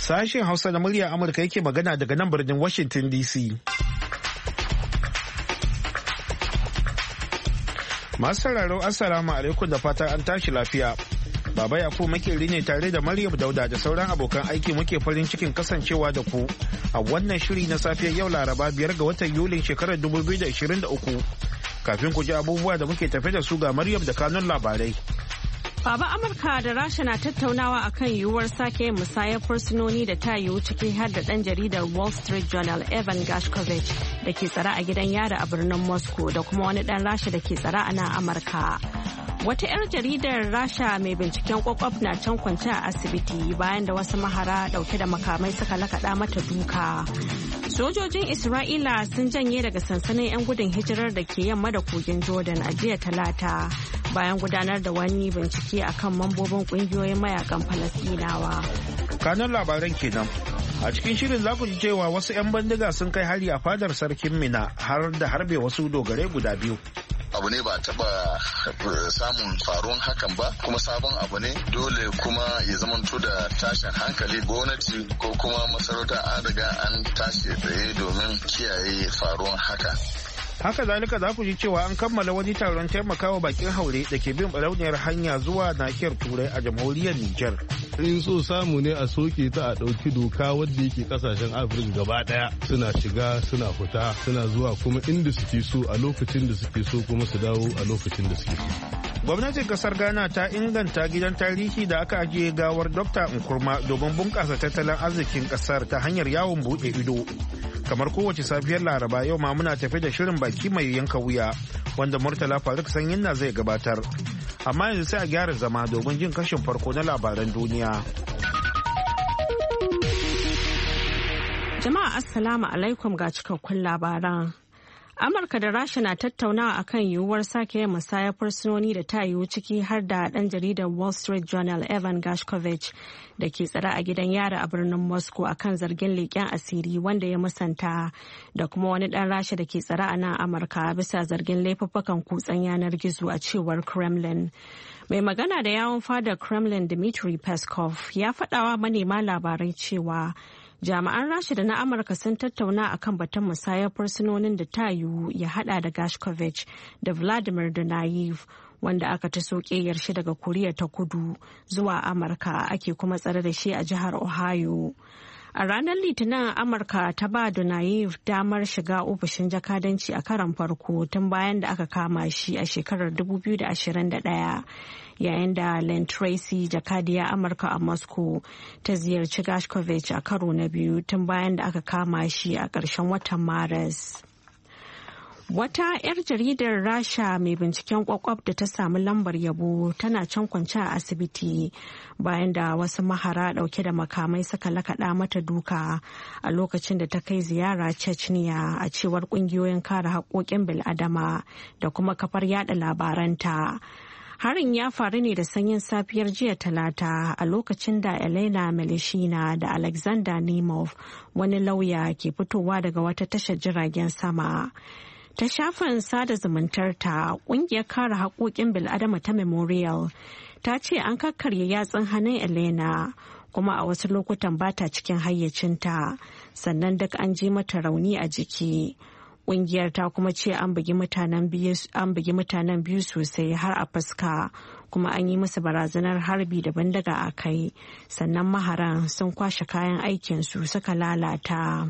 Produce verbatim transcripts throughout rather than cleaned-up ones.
Sashen Hausa na murya Amurka yake magana daga nan birnin Washington D C. Masu sauraro Assalamu alaikum da fata an tashi lafiya. Baba Yakubu makeri ne tare da Maryam Dauda da sauran abokan aiki muke farin cikin kasancewa da ku a wannan shiri na safiyar yau Laraba biyar ga watan Yulin shekarar dubu biyu da ashirin da uku. Kafin ku ji abubuwa da muke tafe da su ga Maryam da kanun labarai. Baba Amurka da Rasha na tattaunawa akan yiwuwar sake yin musayar fursunoni da ta yiwu ciki har da ɗan jaridar Wall Street Journal Evan Gershkovich da ke tsare a gidan yari a birnin Moscow da kuma wani ɗan Rasha da ke tsare a nan Amurka. Wata 'yar jaridar Rasha mai binciken kwakwaf na can kwance a asibiti bayan da wasu mahara dauke da makamai suka lakaɗa mata duka. Sojojin Isra'ila sun janye daga sansanin 'yan gudun hijirar da ke yamma da kogin Jordan a jiya Talata bayan gudanar da wani bincike akan mambobin kungiyoyin mayakan Falasɗinawa. Kanan labaran kenan. A cikin shirin za ku ji cewa wasu 'yan bandiga sun kai hari a fadar sarkin Mina har da harbe wasu dogare guda biyu. Abu ne ba taba samun faruwan hakan ba kuma sabon abu ne dole kuma ya zamanto da tashin hankali gwamnati ko kuma masarauta an riga an tashi tsaye domin kiyaye faruwan haka. Haka zalika za ku ji cewa an kammala wani taron taimakawa bakin haure da ke bin barauniyar hanya zuwa nahiyar Turai a jamhuriyar Nijar. In so samu ne a soke ta a ɗauki doka wadda yake kasashen Afirka gaba ɗaya suna shiga suna fita suna zuwa kuma inda suke so a lokacin da suke so kuma su dawo a lokacin da suke so. Gwamnatin kasar Ghana ta inganta gidan tarihi da aka ajiye gawar Dokta Nkrumah domin bunƙasa tattalin arzikin kasar ta hanyar yawon buɗe ido. Kamar kowace safiyar Laraba yau ma muna tafi da shirin baki mai yanka wuya wanda Murtala Faruk Sanyinna zai gabatar. Amma yanzu sai a gyara zama domin jin kashin farko na labaran duniya. Jama'a Assalamu alaikum ga cikakkun labaran. Amurka da Rasha na tattaunawa akan yiwuwar sake yin musayar fursunoni da ta yiwu ciki har da ɗan jaridar Wall Street Journal Evan Gershkovich da ke tsare a gidan yari a birnin Moscow akan zargin leƙen asiri wanda ya musanta da kuma wani ɗan Rasha da ke tsare a nan Amurka bisa zargin laifuffukan kutsen yanar gizo a cewar Kremlin. Mai magana da yawon fadar Kremlin Dmitry Peskov ya faɗawa manema labarai cewa jami'an Rasha da na Amurka sun tattauna akan batun musayar fursunonin da ta yiwu ya hada da Gershkovich da Vladimir Donayev wanda aka ta soke shi daga Koriya ta Kudu zuwa Amurka ake kuma tsare da shi a jihar Ohio. A ranar Litinin Amurka ta ba Donayev damar shiga ofishin jakadanci a karon farko tun bayan da aka kama shi a shekarar dubu biyu da ashirin da ɗaya. Yayin da Len Tracy jakadiya Amurka a Moscow ta ziyarci Gershkovich a karo na biyu tun bayan da aka kama shi a ƙarshen watan Maris. Wata 'yar jaridar Rasha mai binciken kwakwaf da ta samu lambar yabo tana can kwance a asibiti bayan da wasu mahara dauke da makamai suka lakaɗa mata duka a lokacin da ta kai ziyara Chechnya a cewar kungiyoyin kare haƙoƙin bil'adama da kuma kafar yada labaranta. Harin ya faru ne da sanyin safiyar jiya Talata a lokacin da Elena Melishina da Alexander Nemov wani lauya ke fitowa daga wata tashar jiragen sama. Ta shafin sada zumuntarta kungiyar kare haƙoƙin bil'adama ta Memorial ta ce an kakkarya yatsun hannun Elena kuma a wasu lokutan ba ta cikin hayyacinta sannan duk an ji mata rauni a jiki. Kungiyar ta kuma ce an bugi mutanen biyu sosai har a fuska kuma an yi musu barazanar harbi da bindiga a kai sannan maharan sun kwashe kayan aikinsu suka lalata.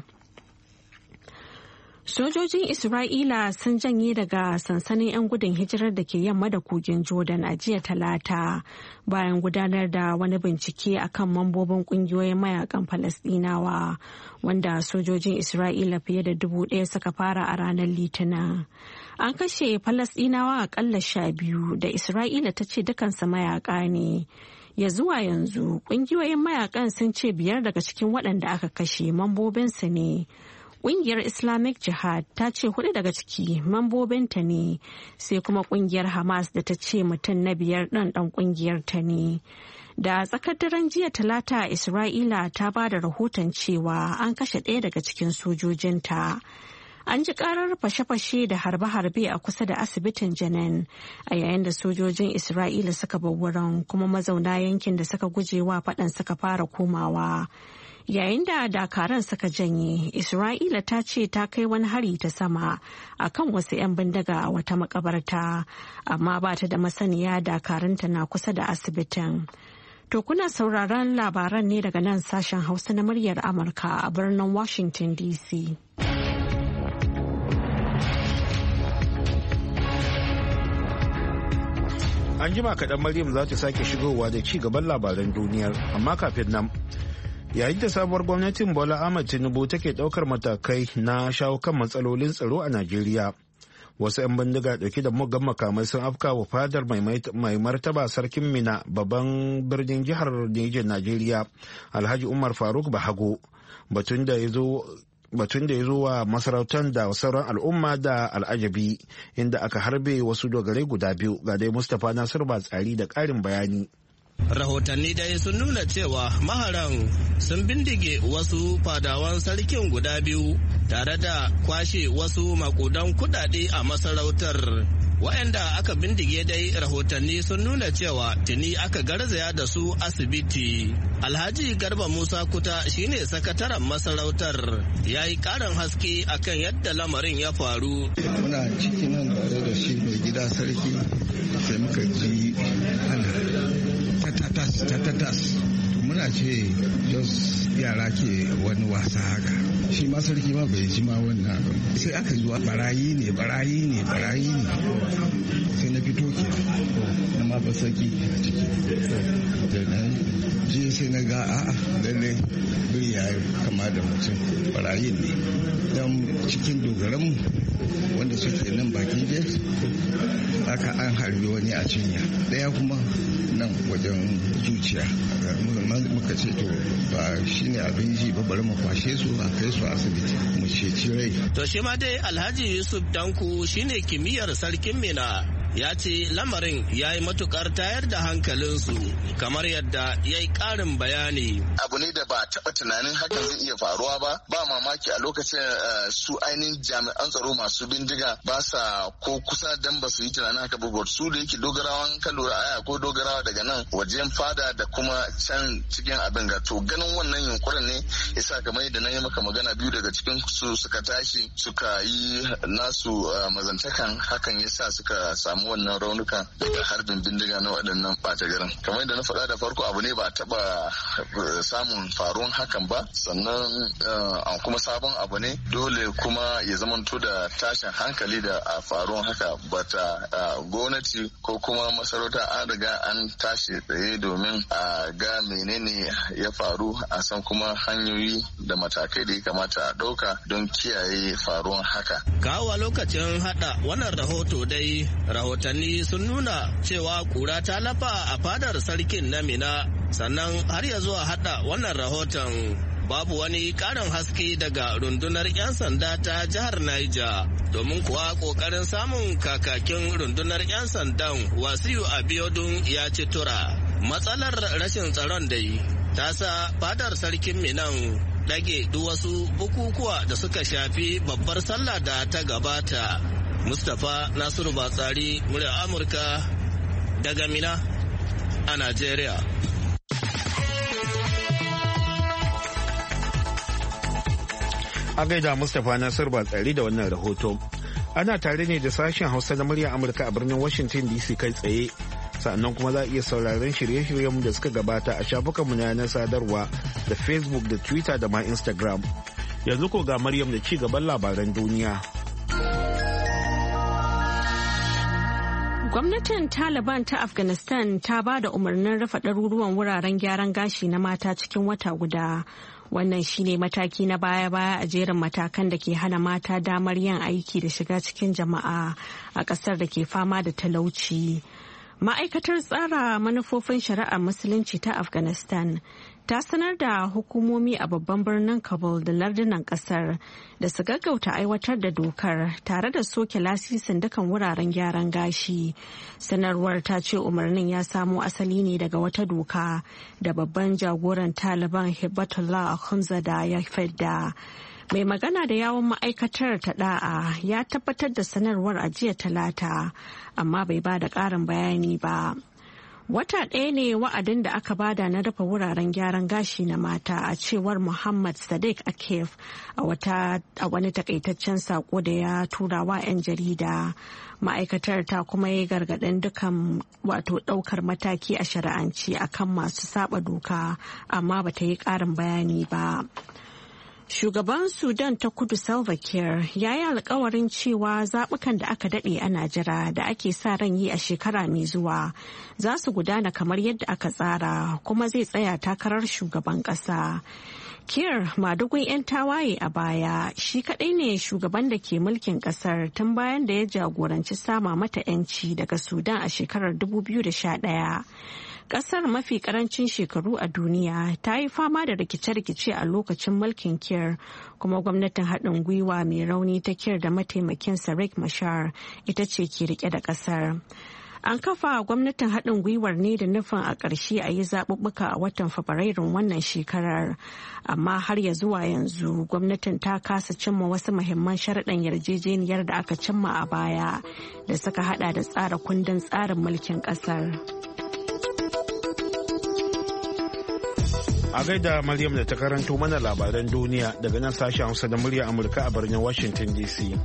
Sojojin Isra'ila sun janye daga sansanin 'yan gudun hijirar da ke yamma da kogin Jordan a jiya Talata bayan gudanar da wani bincike akan mambobin kungiyoyin mayakan Falasɗinawa wanda sojojin Isra'ila fiye da dubu ɗaya suka fara a ranar Litinin. An kashe Falasɗinawa akalla sha biyu da Isra'ila ta ce dukansu mayaka ne. Ya zuwa yanzu kungiyoyin mayakan sun ce biyar daga cikin waɗanda aka kashe mambobinsu ne. Ƙungiyar Islamic Jihad ta ce hudu daga ciki mambobinta ne sai kuma ƙungiyar Hamas da ta ce mutum na biyar ɗan ɗan ƙungiyar ta ne. Da tsakar daren jiya Talata Isra'ila ta ba da rahoton cewa an kashe ɗaya daga cikin sojojinta. An ji karar fashe-fashe da harbe-harbe a kusa da asibitin Janin a yayin da sojojin Isra'ila suka bar wurin kuma mazauna yankin da suka guje wa faɗan suka fara komawa. Yayin da dakaran suka janye, Isra'ila ta ce ta kai wani hari ta sama a kan wasu 'yan bindiga a wata makabarta, amma ba ta da masaniya dakaranta na kusa da asibitin. To kuna sauraron labaran ne daga nan sashen Hausa na muryar Amurka a birnin Washington D C. An jima kaɗan Maryam za ta sake shigowa da ci gaban labaran duniyar, amma kafin nan. Yayin da sabuwar gwamnatin Bola Ahmed Tinubu take ɗaukar matakai na shawo kan matsalolin tsaro a Najeriya. Wasu 'yan bindiga ɗauke da muggan makamai sun afka wa fadar mai martaba sarkin Mina babban birnin jihar Nijar Najeriya, Alhaji Umar Faruk Bahago, batun da ya zo batun da ya zo wa masarautar da sauran al'umma da al'ajabi, inda aka harbe wasu dogarai guda biyu. Ga dai Mustapha Nasir Batsari da ƙarin bayani. Rahotanni dai sun nuna cewa maharan sun bindige wasu fadawan sarkin guda biyu tare da kwashe wasu makudan kudade a masarautar. Waɗanda aka bindige dai rahotanni sun nuna cewa tuni aka garzaya da su asibiti. Alhaji Garba Musa Kuta shine sakataren masarautar, ya yi ƙarin haske akan yadda lamarin ya faru. Muna cikin nan tare da shi mai gida sarki sai muka ji ana tatatas tatatas, muna ce jos yara ke wani wasa haka. Shi ma sarki ma bai ji ma wannan abin, sai aka zuwa barayi ne barayi ne barayi ne sai na fito ke na ma ba sarki a ciki da nan je sai na ga a'a lalle biri ya kama da mutum barayi ne dan cikin dogaranmu wanda suke nan bakin gate aka an harbi wani a cinya daya kuma nan wajen zuciya. Muka ce to ba shine abin ji ba, bari mu kwashe su a kai su asibiti mu ceci rai. To shi ma dai Alhaji Yusuf Danku shine kimiyyar sarkin Mina, ya ce lamarin ya yi matukar tayar da hankalinsu, kamar yadda ya yi karin bayani. Abu ne da ba taɓa tunanin hakan zai iya faruwa ba, ba mamaki a lokacin su ainihin jami'an tsaro masu bindiga ba sa ko kusa dan ba su yi tunanin haka ba, su da yake dogarawan kalura aya ko dogarawa daga nan wajen fada da kuma can cikin abin ga to ganin wannan yunkurin ne yasa kamar yadda na yi maka magana biyu daga cikin su suka tashi suka yi nasu mazantakan, hakan yasa suka samu wannan raunuka daga harbin bindiga na waɗannan ɓata garin. Kamar yadda na faɗa da farko abu ne ba taɓa samun faruwan hakan ba, sannan kuma sabon abu ne dole kuma ya zamanto da tashin hankali da faruwan haka, bata gwamnati ko kuma masarauta an riga an tashi tsaye domin a ga menene ya faru, a san kuma hanyoyi da matakai da ya kamata a ɗauka don kiyaye faruwan haka. Kawo lokacin haɗa wannan rahoto dai rahotanni sun nuna cewa kura ta lafa a fadar sarkin na Mina, sannan har ya zuwa hada wannan rahoton babu wani karin haske daga rundunar 'yan sanda ta jihar Niger, domin kuwa kokarin samun kakakin rundunar 'yan sandan Wasiu Abiodun ya ci tura. Matsalar rashin tsaron dai ta sa fadar sarkin Minan dage duk wasu bukukuwa da suka shafi babbar sallah da ta gabata. Mustapha Nasiru Batsari, murya Amurka daga Mina a Najeriya. A gaida Mustapha Nasiru Batsari da wannan rahoto. Ana tare ne da sashen Hausa na murya Amurka a birnin Washington D C kai tsaye. Sannan kuma za a iya sauraron shirye-shiryenmu da suka gabata a shafukanmu na yanar sadarwa da Facebook da Twitter da ma Instagram. Yanzu ko ga Maryam da ci gaban labaran duniya. Gwamnatin Taliban ta Afghanistan ta ba da umarnin rufe ɗaruruwan wuraren gyaran gashi na mata cikin wata guda. Wannan shine mataki na baya-baya a jerin matakan da ke hana mata damar yin aiki da shiga cikin jama'a a ƙasar da ke fama da talauci. Ma'aikatar tsara manufofin shari'ar musulunci ta Afghanistan ta sanar da hukumomi a babban birnin Kabul da lardunan kasar da su gaggauta aiwatar da dokar tare da soke lasisin dukan wuraren gyaran gashi. Sanarwar ta ce umarnin ya samo asali ne daga wata doka da babban jagoran Taliban Hibatullah Akhundzada ya fidda. Mai magana da yawon ma'aikatar ta da'a ya tabbatar da sanarwar a jiya talata, amma bai ba da ƙarin bayani ba. Wata ɗaya ne wa'adin da aka bada na rufe wuraren gyaran gashi na mata a cewar Muhammad Sadiq Akif a wata a wani takaitaccen sako da ya tura wa 'yan jarida. Ma'aikatar ta kuma yi gargaɗin dukan wato ɗaukar mataki a shari'anci akan masu saba doka, amma bata yi ƙarin bayani ba. Shugaban Sudan ta kudu Salva Kiir ya yi alkawarin cewa zaɓukan da aka daɗe ana jira da ake sa ran yi a shekara mai zuwa za su gudana kamar yadda aka tsara, kuma zai tsaya takarar shugaban ƙasa. Kiir, madugun 'yan tawaye a baya, shi kaɗai ne shugaban da ke mulkin ƙasar tun bayan da ya jagoranci sama mata 'yanci daga Sudan a shekarar dubu biyu da sha ɗaya. Kasar mafi karancin shekaru a duniya ta yi fama da rikice-rikice a lokacin mulkin Kiir, kuma gwamnatin haɗin gwiwa mai rauni ta Kiir da mataimakinsa Riek Machar ita ce ke rike da kasar. An kafa gwamnatin haɗin gwiwar ne da nufin a ƙarshe a yi zaɓuɓɓuka a watan Fabrairun wannan shekarar, amma har ya zuwa yanzu gwamnatin ta kasa cimma wasu muhimman sharaɗan yarjejeniyar da aka cimma a baya da suka haɗa da tsara kundin tsarin mulkin ƙasar. A gaida Maryam da ta karanto mana labaran duniya daga nan sashen Hausa da murya Amurka a birnin Washington D C.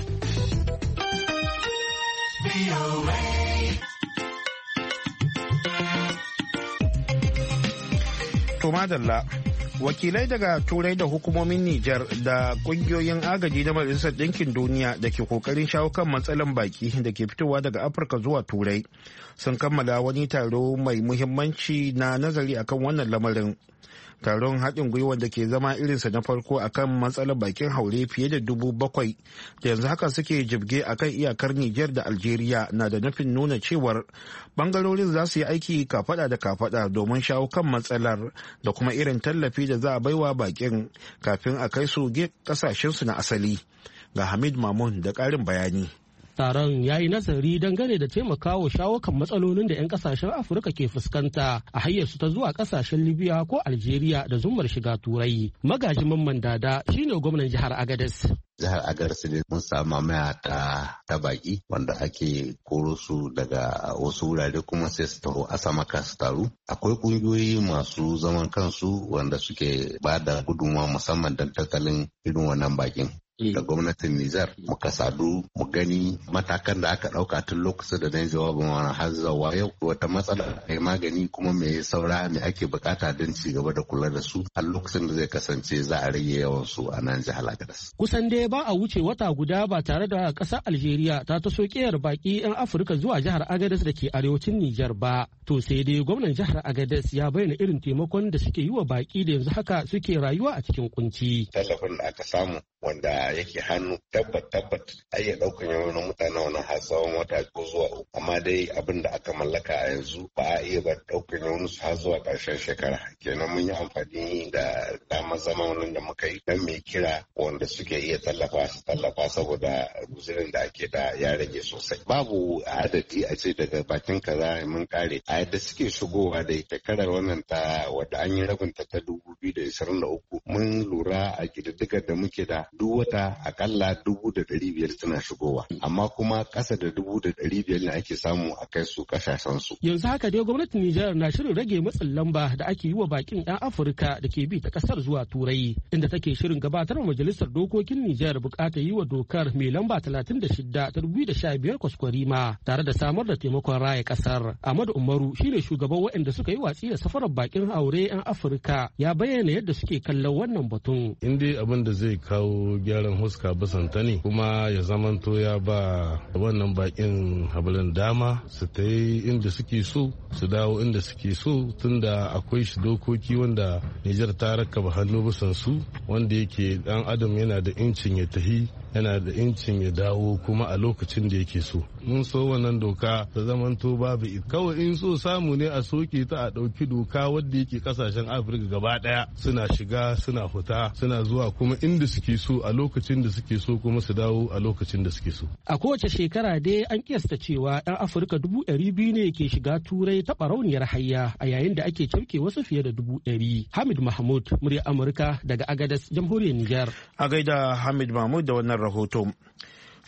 To madalla, wakilai daga Turai da hukumomin Nijar da kungiyoyin agaji na Majalisar Ɗinkin Duniya da ke kokarin shawo kan matsalan baki da ke fitowa daga Afirka zuwa Turai sun kammala wani taro mai muhimmanci na nazari akan wannan lamarin. Taron haɗin gwiwa da ke zama irinsa na farko akan matsalar bakin haure fiye da dubu bakwai da yanzu haka suke jibge akan iyakar Nijar da Algeria na da nufin nuna cewar bangarorin za su yi aiki kafada da kafada domin shawo kan matsalar da kuma irin tallafi da za a baiwa bakin kafin a kai su kasashensu na asali. Ga Hamid Mamun da ƙarin bayani. Taron ya yi nazari dangane da taimakawa shawo kan matsalolin da 'yan kasashen Afirka ke fuskanta a hanyar su ta zuwa kasashen Libya ko Algeria da zumar shiga Turai. Magaji Mamman Dada shine gwamnan jihar Agadez. Jihar Agadez ne mun samu mamaya ta ta baki wanda ake koro su daga wasu wurare kuma sai su taho Asamaka su taru. Akwai kungiyoyi masu zaman kansu wanda suke ba da gudunmawa musamman don tattalin irin wannan bakin. Da gwamnatin Nijar muka sadu mu gani matakan da aka ɗauka tun lokacin da na yi jawabin wani har zuwa yau wata matsala mai magani kuma mai saura me ake bukata don ci gaba da kula da su a lokacin da zai kasance za a rage yawan su a nan jihar Agadez. Kusan dai ba a wuce wata guda ba tare da ƙasar Algeria ta taso ƙeyar baki 'yan Afirka zuwa jihar Agadez da ke arewacin Nijar ba. To sai dai gwamnan jihar Agadez ya bayyana irin taimakon da suke yi wa baki da yanzu haka suke rayuwa a cikin kunci. Tallafin da aka samu wanda yake hannu tabbat tabbat ai ya daukan yawan mutane wannan har tsawon wata ko zuwa uku amma dai abin da aka mallaka a yanzu ba a iya ba daukan yawan su har zuwa karshen shekara kenan mun yi amfani da damar zamanin da muka yi dan mai kira wanda suke iya tallafa su tallafa saboda guzurin da ake da ya rage sosai babu adadi a ce daga bakin kaza mun kare a yadda suke shigowa da shekarar wannan ta wadda an yi rabinta ta dubu biyu da ishirin da uku mun lura a kididdigar da muke da duk wata akalla dubu da ɗari biyar suna shigowa amma kuma ƙasa da dubu da ɗari biyar ne ake samu a kai su ƙasashen su. Yanzu haka dai gwamnatin Nijar na shirin rage matsin lamba da ake yi wa bakin 'yan Afirka da ke bi ta ƙasar zuwa Turai inda take shirin gabatar wa majalisar dokokin Nijar buƙatar yi wa dokar mai lamba talatin da shida ta dubu da sha biyar kwaskwarima tare da samar da taimakon raya ƙasar. Ahmadu Umaru shine shugaban waɗanda suka yi watsi da safarar bakin aure 'yan Afirka ya bayyana yadda suke kallon wannan batun. In dai abin da zai kawo gyaran huska basanta ne kuma ya zamanto ya ba wannan bakin habalin dama su ta yi inda suke so su dawo inda suke so tunda akwai shi dokoki wanda Nijar ta rakaba hannu bisan su wanda yake dan adam yana da incin ya tahi yana da incin ya dawo kuma a lokacin da yake so. Mun so wannan doka ta zamanto babu kawai in so samu ne a soke ta a ɗauki doka wadda yake kasashen Afirka gaba ɗaya suna shiga suna fita suna zuwa kuma inda suke so a lokacin da suke so kuma su dawo a lokacin da suke so. A kowace shekara dai an kiyasta cewa 'yan Afirka dubu ɗari biyu ne ke shiga Turai ta barauniyar hayya a yayin da ake cafke wasu fiye da dubu ɗari. Hamid Mahmud, murya Amurka daga Agadez, jamhuriyar Nijar. A gaida Hamid Mahmud da wannan rahoto.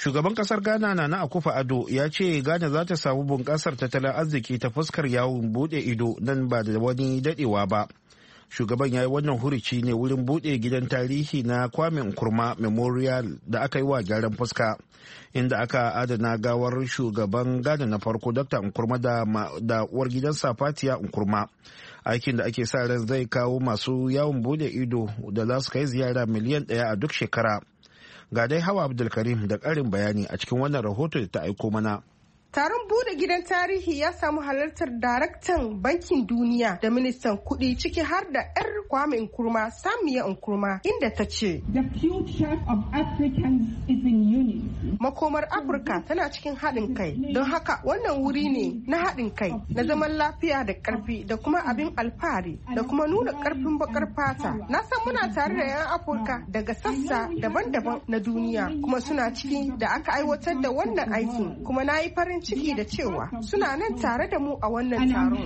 Shugaban kasar Ghana Nana Akufo-Addo ya ce Ghana za ta samu bunƙasar tattalin arziki ta fuskar yawon bude ido nan ba da wani dadewa ba. Shugaban ya yi wannan hurici ne wurin bude gidan tarihi na Kwame Nkrumah Memorial da aka yi wa gyaran fuska, inda aka adana gawar shugaban Ghana na farko Dokta Nkrumah da, da uwar gidansa Fatiya Nkrumah. Aikin da ake sa ran zai kawo masu yawon bude ido da za su kai ziyara miliyan ɗaya a duk shekara. Ga dai Hawa Abdulkarim da ƙarin bayani a cikin wannan rahoto da ta aiko mana. Taron bude gidan tarihi ya samu halartar daraktan bankin duniya da ministan kudi ciki har da 'yar Kwame Nkrumah, Samiya Nkrumah, inda ta ce The future of Africans is in unity. Makomar Afirka tana cikin haɗin kai, don haka wannan wuri ne na haɗin kai, na zaman lafiya da ƙarfi da kuma abin alfahari da kuma nuna ƙarfin bakar fata. Na san muna tare da 'yan Afirka daga sassa daban-daban na duniya, kuma suna ciki da aka aiwatar da wannan aikin, kuma na yi farin ciki da cewa suna nan tare da mu a wannan taron.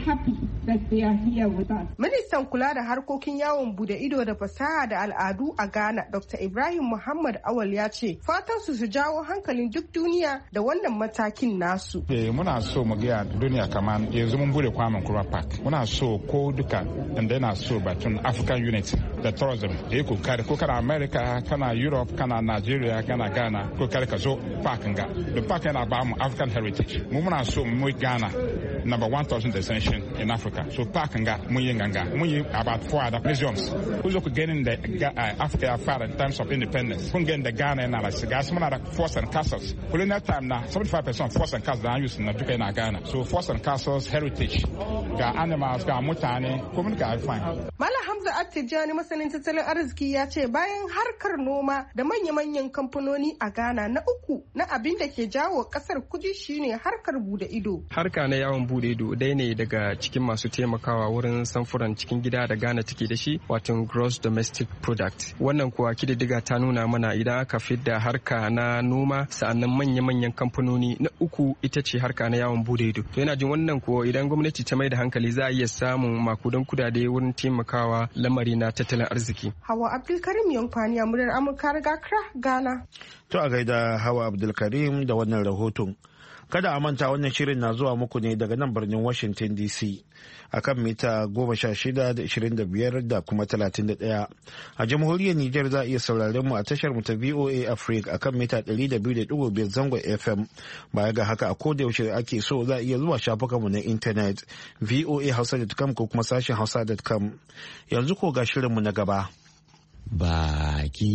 Ministan kula da harkokin yawon bude ido da fasaha da al'adu a Ghana, Doctor Ibrahim Muhammad Awal ya ce fatan su su jawo hankalin duk duniya da wannan matakin nasu. Eh muna so mu ga duniya kaman yanzu mun bude Kwame Nkrumah Park. Muna so ko duka inda yana so batun African unity da tourism da yake kare ko kana America, kana Europe, kana Nigeria, kana Ghana ko kare ka zo park nga. The park yana ba mu African heritage. Mu muna so mu Ghana number one thousand destination in Africa. So park nga mu yi nganga. Mu yi about four other museums. Who's look getting the uh, Africa far in terms of independence. Kun getting the Ghana and ala sigas muna da forts and castles. Colonial time na seventy-five percent forts and castles are used in Africa na Ghana. So forts and castles heritage. Ga animals ga mutane ko mun ga fine. Malam Hamza Attijani masanin tattalin arziki ya ce bayan harkar noma da manya-manyan kamfanoni a Ghana na uku na abin da ke jawo kasar kudi shine harkar bude ido. Harka na yawon bude ido dai ne daga cikin masu taimakawa wurin samfuran cikin gida da Ghana take da shi, wato gross domestic product. Wannan kuwa kididdiga ta nuna mana idan aka fidda harka na noma sa'annan manya-manyan kamfanoni na uku ita ce harka na yawon bude ido. To yana jin wannan kuwa idan gwamnati ta mai da hankali za a iya samun makudan kudade wurin taimakawa lamari na tattalin arziki. Hawa Abdulkarim Yankwani, muryar Amurka daga Accra, Ghana. To a gaida Hawa Abdulkarim da wannan rahoton. Kada a manta wannan shirin na zuwa muku ne daga nan birnin Washington D C a kan mita goma sha shida da ishirin da biyar da kuma talatin da ɗaya. A jamhuriyar Nijar za a iya sauraren mu a tashar mu ta V O A Africa a kan mita ɗari da biyu da ɗigo biyar zangon F M. Baya ga haka a koda yaushe ake so za a iya zuwa shafukan mu na intanet v o a hausa dot com ko kuma sashen hausa dot com. Yanzu ko ga shirin mu na gaba. Baki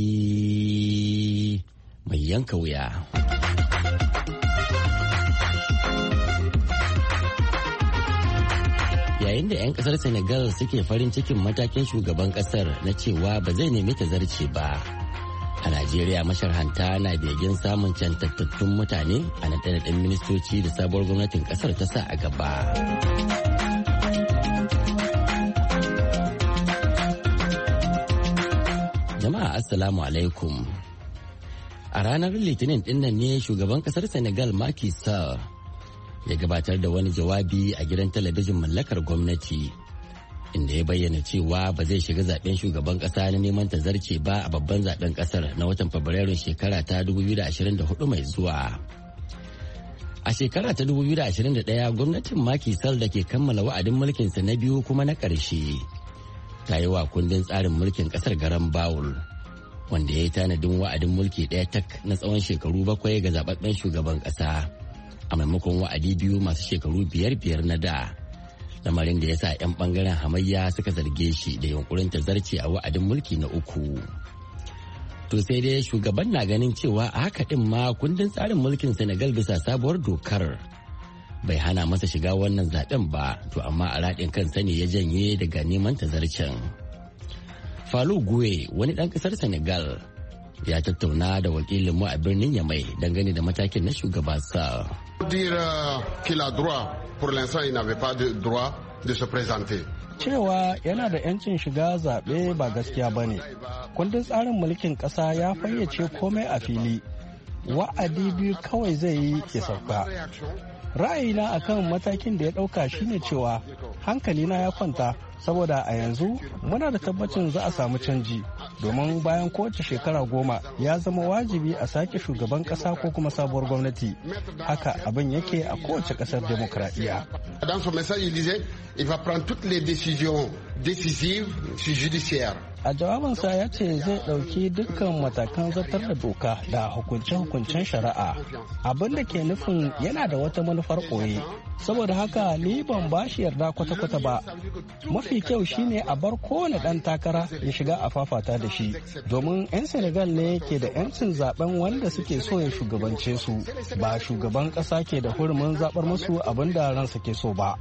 mai yanka wuya. Yayin da 'yan kasar Senegal suke farin cikin matakin shugaban kasar na cewa ba zai nemi tazarce ba. A Najeriya masharhanta na begen samun cantattun mutane a naɗe-naɗen ministoci da sabuwar gwamnatin kasar ta sa a gaba. Jama'a Assalamu alaikum. A ranar Litinin dinnan ne shugaban kasar Senegal Macky Sall ya gabatar da wani jawabi a gidan talabijin mallakar gwamnati inda ya bayyana cewa ba zai shiga zaben shugaban kasa na neman tazarce ba a babban zaben kasar na watan Fabrairun shekara ta dubu biyu da ashirin da hudu mai zuwa. A shekara ta dubu biyu da ashirin da ɗaya gwamnatin Macky Sall da ke kammala wa'adin mulkinsa na biyu kuma na ƙarshe ta yi wa kundin tsarin mulkin kasar garan bawul wanda ya yi tanadin wa'adin mulki ɗaya tak na tsawon shekaru bakwai ga zababben shugaban ƙasa a maimakon wa'adi biyu masu shekaru biyar biyar na da, lamarin da ya sa 'yan bangaren hamayya suka zarge shi da yunkurin tazarce a wa'adin mulki na uku. To sai dai shugaban na ganin cewa a haka din ma kundin tsarin mulkin Senegal bisa sabuwar dokar bai hana masa shiga wannan zaben ba, to amma a raɗin kansa ne ya janye daga neman tazarcen. Fallou Goué, wani ɗan ƙasar Senegal, ya tattauna da wakilinmu a birnin Yamai dangane da matakin na shugaba Sall. Cewa yana da 'yancin shiga zaɓe ba gaskiya ba ne. Kundin tsarin mulkin ƙasa ya fayyace komai a fili. Wa'adi biyu kawai zai yi ya sauka. Ra'ayina akan matakin da ya ɗauka shine cewa hankalina ya kwanta saboda a yanzu muna da tabbacin za a samu canji domin bayan kowace shekara goma ya zama wajibi a sake shugaban kasa ko kuma sabuwar gwamnati. Haka abin yake a kowace kasar demokradiyya. A jawabinsa ya ce zai ɗauki dukkan matakan zartar da doka da hukunce-hukuncen shari'a, abin da ke nufin yana da wata manufar ɓoye. Saboda haka ni ban ba shi yarda kwata-kwata ba. Mafi kyau shine a bar kowane ɗan takara ya shiga a fafata da shi, domin 'yan Senegal ne ke da 'yancin zaben wanda suke so ya shugabance su, ba shugaban ƙasa ke da hurumin zaɓar musu abin da ransa ke so ba.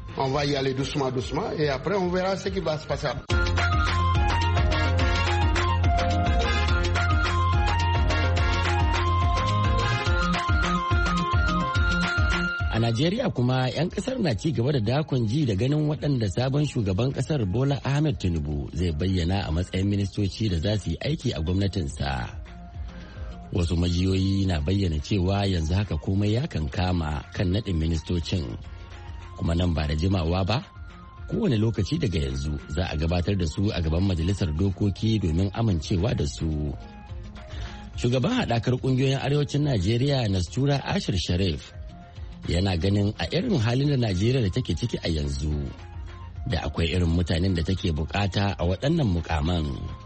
A Najeriya kuma 'yan kasar na ci gaba da dakon ji da ganin waɗanda sabon shugaban kasar Bola Ahmed Tinubu zai bayyana a matsayin ministoci da za su yi aiki a gwamnatinsa. Wasu majiyoyi na bayyana cewa yanzu haka komai ya kankama kan naɗin ministocin. Kuma nan ba da jimawa ba, kowane lokaci daga yanzu za a gabatar da su a gaban majalisar dokoki domin amincewa da su. Shugaban haɗakar ƙungiyoyin arewacin Najeriya Nastura Ashir Sharif yana ganin a irin halin da Najeriya da take ciki a yanzu da akwai irin mutanen da take bukata a waɗannan mukaman.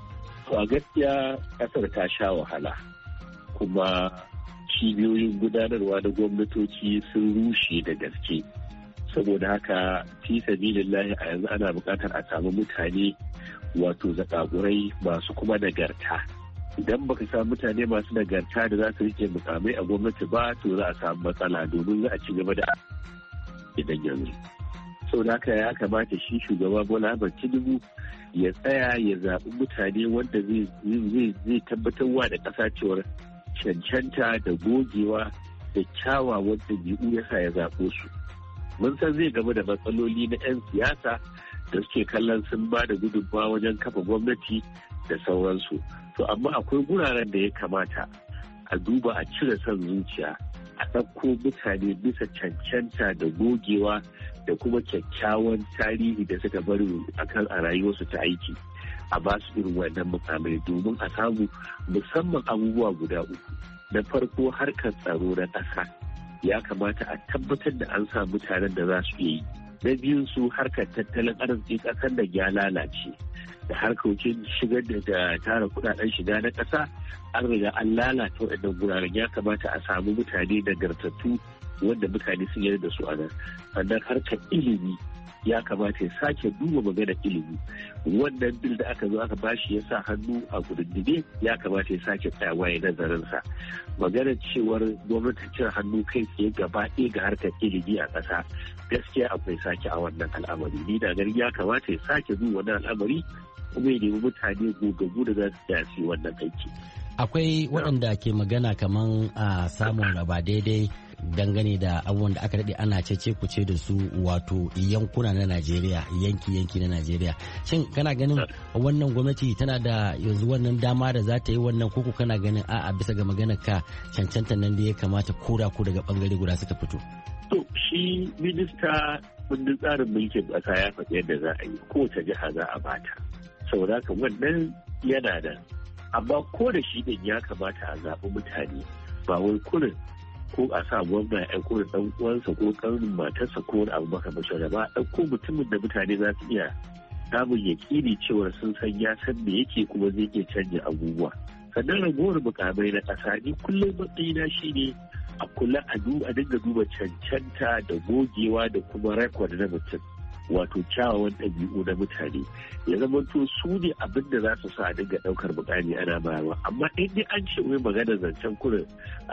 To a gaskiya ƙasar ta sha wahala kuma cibiyoyin gudanarwa da gwamnatoci sun rushe da gaske. Saboda haka fi sabilillahi a yanzu ana buƙatar a samu mutane wato zakagurai masu kuma nagarta. Idan baka samu mutane masu nagarta da za su rike mukamai a gwamnati ba to za a samu matsala domin za a ci gaba da idan yanzu. Sau da haka ya kamata shi shugaba Bola Ahmed Tinubu ya tsaya ya zaɓi mutane wanda zai tabbatarwa da ƙasa cewar cancanta da gogewa da kyawawan ɗabi'u ya sa ya zaɓo su. Mun san zai gaba da matsaloli na 'yan siyasa da suke kallon sun ba da gudunmawa wajen kafa gwamnati da sauransu. To amma akwai guraren da ya kamata a duba a cire son zuciya, a ɗauko mutane bisa cancanta da gogewa da kuma kyakkyawan tarihi da suka bari akan a rayuwarsu ta aiki, a ba su irin wannan mukamai domin a samu musamman abubuwa guda uku. Na farko harkar tsaro na ƙasa ya kamata a tabbatar da an sa mutanen da za su yi. Na biyun su harkar tattalin arziki ƙasar da ya lalace da harkokin shigar da tara kudaden shiga na ƙasa an riga an lalata waɗannan guraren. Ya kamata a samu mutane nagartattu wanda mutane sun yarda da su a nan. Sannan harkar ilimi ya kamata ya sake duba maganar ilimi. Wannan bil da aka zo aka bashi ya sa hannu a gudundume ya kamata ya sake tsayawa ya nazarinsa. Maganar cewar gwamnati cire hannu kai tsaye gaba ɗaya ga harkar ilimi a ƙasa gaskiya akwai sake a wannan al'amari. Ni da gari ya kamata ya sake duba wannan al'amari kuma ya nemi mutane gogaggu da za su tsaya su yi wannan aiki. Akwai waɗanda ke magana kaman a samun raba daidai dangane da abubuwan da aka daɗe ana cece kuce da su wato yankuna na Najeriya, yanki-yanki na Najeriya. Shin kana ganin wannan gwamnati tana da yanzu wannan dama da za ta yi wannan, koko kana ganin a'a bisa ga maganar ka cancanta nan da ya kamata kura ko daga bangare guda suka fito? To shi minista kundin tsarin mulkin ƙasa ya faɗi yadda za a yi, kowace jiha za a bata. Saboda haka wannan yana da, amma ko da shi din ya kamata a zaɓi mutane ba wai kurin ko a sa gwamna ya aiko da ɗan uwansa ko ƙarnin matarsa ko wani abu makamancin da ba a ɗauko mutumin da mutane za su iya samun yaƙini cewa sun san ya san me yake kuma zai iya canja abubuwa. Sannan ragowar mukamai na ƙasa ni kullum matsayina shi ne a kula a dinga duba cancanta da gogewa da kuma rekod na mutum, wato kyawawan ɗabi'u na mutane ya zama to su ne abin da za su sa a dinga ɗaukar mukami ana bayarwa. Amma in dai an ce wai magana zancen kurin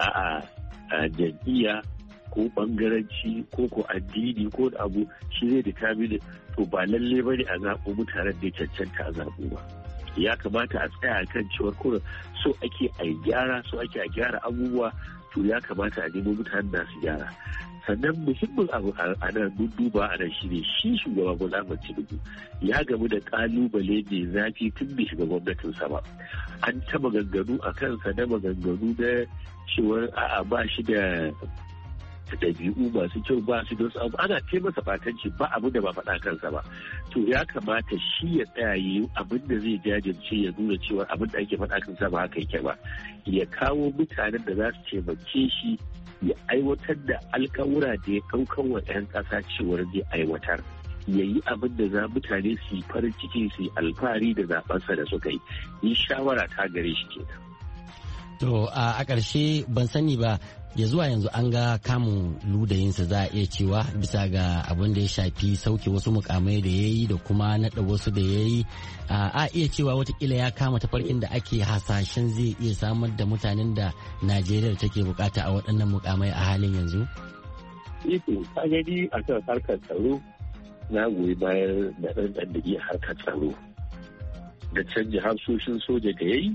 a jam'iyya ko bangaranci ko ko addini ko abu shi zai determine, to ba lalle ba ne a zaɓo mutanen da ya cancanta a zaɓo ba. Ya kamata a tsaya kan cewar kurin so ake a gyara so ake a gyara abubuwa, to ya kamata a nemo mutanen da su gyara. Sannan muhimmin abu a nan mun duba a nan shi ne shi shugaba Bola Ahmed Tinubu ya gamu da kalubale mai zafi tun bai shiga gwamnatinsa ba. An ta maganganu a kansa na maganganu na cewar a'a ba shi da ɗabi'u masu kyau ba su da wasu abu ana ce masa batanci ba abu da ba faɗa kansa ba to ya kamata shi ya tsaya yi abin da zai jajirce ya nuna cewa abin da ake faɗa kansa ba haka yake ba ya kawo mutanen da za su taimake shi ya aiwatar da alkawura da ya ɗaukan wa 'yan ƙasa cewar zai aiwatar ya yi abin da za mutane su yi farin ciki su yi alfahari da zaɓensa da suka yi yi shawara ta gare shi kenan. To a ƙarshe ban sani ba ya zuwa yanzu an ga kamun ludayinsa za a iya cewa bisa ga abin da ya shafi sauke wasu mukamai da ya yi da kuma naɗa wasu da ya yi a iya cewa watakila ya kama tafarkin da ake hasashen zai iya samar da mutanen da Najeriya take bukata a waɗannan mukamai a halin yanzu? Ito, ka gani a kan harkar tsaro na goyi bayan da ɗan da iya harkar tsaro da canja hafsoshin soja da ya yi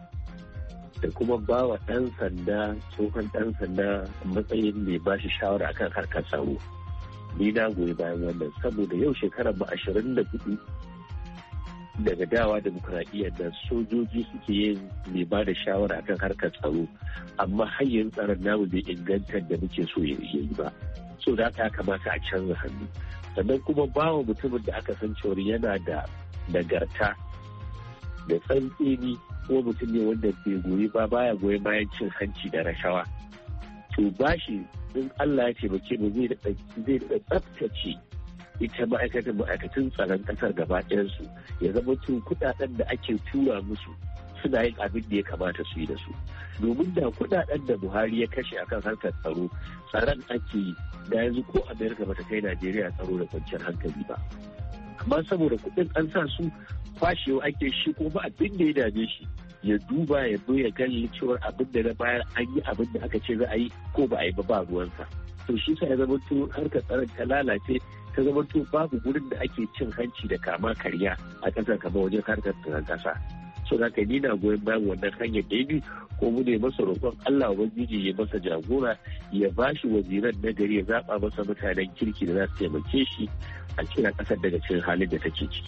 da kuma ba wa ɗan sanda tsohon ɗan sanda matsayin mai ba shi shawara akan harkar tsaro ni na goyi bayan wannan saboda yau shekarar ba ashirin da hudu daga dawa demokuraɗiyyar da sojoji suke yin mai ba da shawara akan harkar tsaro amma hanyar tsaron namu bai inganta da muke so ya yi ba so da haka ya kamata a canza hannu sannan kuma ba wa mutumin da aka san cewa yana da nagarta da tsantseni ko mutum ne wanda bai goyi ba baya goyi bayan cin hanci da rashawa to bashi in Allah ya taimake mu zai zai da tsaftace ita ma'aikatan ma'aikatan tsaron kasar gaba ɗayansu ya zama tun kuɗaɗen da ake tura musu suna yin abin da ya kamata su yi da su domin da kuɗaɗen da Buhari ya kashe akan harkar tsaro tsaron ake yi da yanzu ko Amerika bata kai Najeriya tsaro da kwanciyar hankali ba amma saboda kuɗin an sa su kwashewa ake shi ko ba abin da ya dame shi ya duba ya zo ya gani cewar abin da na bayar an yi abin da aka ce za a yi ko ba a yi ba ba ruwansa to shi sa ya zama to harkar tsaron ta lalace ta zama to babu gurin da ake cin hanci da kama karya a ƙasar kamar wajen harkar tsaron ƙasa so da ka nina goyon bayan wannan hanyar da ya ko mu ne masa roƙon Allah ubangiji ya masa jagora ya ba shi waziran na gari ya zaɓa masa mutanen kirki da za su taimake shi a kira ƙasar daga cikin halin da take ciki.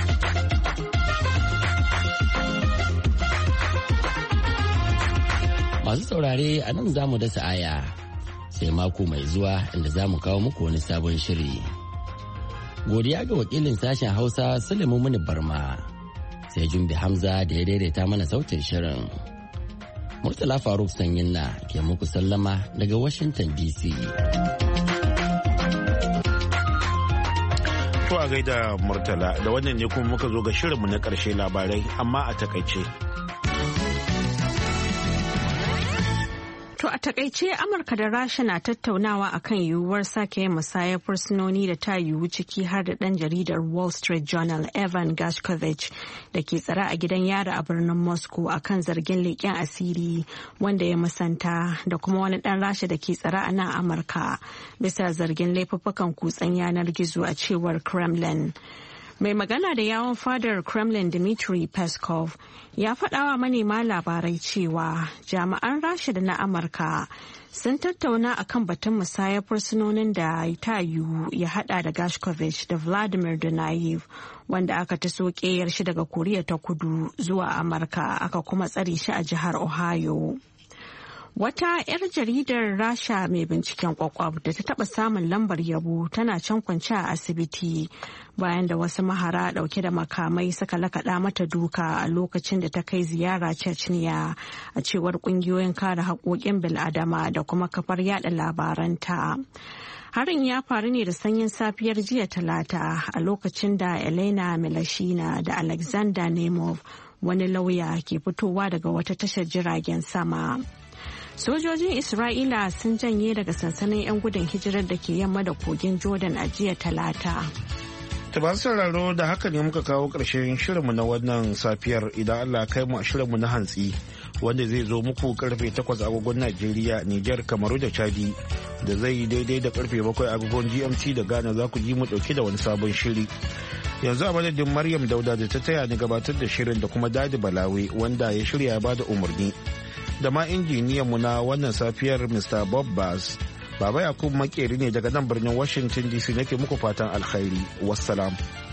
Masu saurare a nan za mu dasa aya sai mako mai zuwa inda za mu kawo muku wani sabon shiri. Godiya ga wakilin sashen Hausa Sulaimu Muni Barma sai Jumbi Hamza da ya daidaita mana sautin shirin. Murtala Faruk Sanyinna ke muku sallama daga Washington D C. To a gaida Murtala da wannan ne kuma muka zo ga shirinmu na ƙarshe labarai amma a takaice. To a takaice Amurka da Rasha na tattaunawa akan yiwuwar sake yin musayar fursunoni da ta yiwu ciki har da ɗan jaridar Wall Street Journal Evan Gershkovich da ke tsare a gidan yari a birnin Moscow akan zargin leƙen asiri wanda ya musanta da kuma wani ɗan Rasha da ke tsare a nan Amurka bisa zargin laifuffukan kutsen yanar gizo a cewar Kremlin. Mai magana da yawon fadar Kremlin Dmitry Peskov ya faɗawa manema labarai cewa jami'an Rasha da na Amurka sun tattauna akan batun musayar fursunonin da ta yiwu ya hada da Gershkovich da Vladimir Donayev wanda aka taso ƙeyar shi daga Koriya ta Kudu zuwa Amurka aka kuma tsare shi a jihar Ohio. Wata 'yar jaridar Rasha mai binciken kwakwab da ta taba samun lambar yabo tana can kwance a asibiti bayan da wasu mahara dauke da makamai suka lakaɗa mata duka a lokacin da ta kai ziyara Chechnya a cewar kungiyoyin kare haƙoƙin bil'adama da kuma kafar yada labaranta. Harin ya faru ne da sanyin safiyar jiya Talata a lokacin da Elena Milashina da Alexander Nemov wani lauya ke fitowa daga wata tashar jiragen sama. Sojojin Isra'ila sun janye daga sansanin 'yan gudun hijirar da ke yamma da kogin Jordan a jiya Talata. Ta ba sauraro da haka ne muka kawo ƙarshen shirinmu na wannan safiyar idan Allah kai mu a shirinmu na hantsi wanda zai zo muku karfe takwas agogon Najeriya, Nijar, Kamaru da Chadi da zai yi daidai da karfe bakwai agogon G M T da Ghana za ku ji mu ɗauke da wani sabon shiri. Yanzu a madadin Maryam Dauda da ta taya ni gabatar da shirin da kuma Dadi Balawe wanda ya shirya ya bada umarni. Da ma injiniyanmu na wannan safiyar Mister Bob Bass. Baba Yakubu Makeri ne daga nan birnin Washington D C nake muku fatan alkhairi. Wassalam.